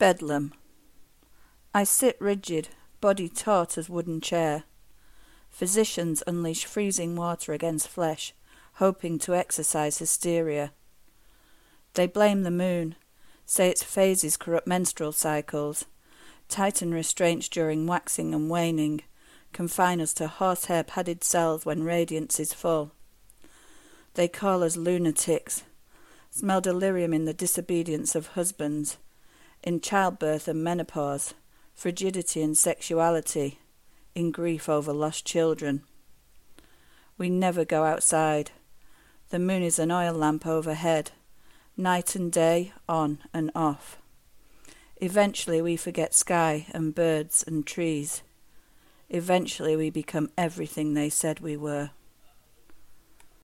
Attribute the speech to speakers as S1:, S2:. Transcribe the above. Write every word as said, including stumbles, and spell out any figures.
S1: Bedlam. I sit rigid, body taut as wooden chair. Physicians unleash freezing water against flesh, hoping to exercise hysteria. They blame the moon, say its phases corrupt menstrual cycles, tighten restraints during waxing and waning, confine us to horsehair-padded cells when radiance is full. They call us lunatics, smell delirium in the disobedience of husbands, in childbirth and menopause, frigidity and sexuality, in grief over lost children. We never go outside. The moon is an oil lamp overhead, night and day, on and off. Eventually we forget sky and birds and trees. Eventually we become everything they said we were.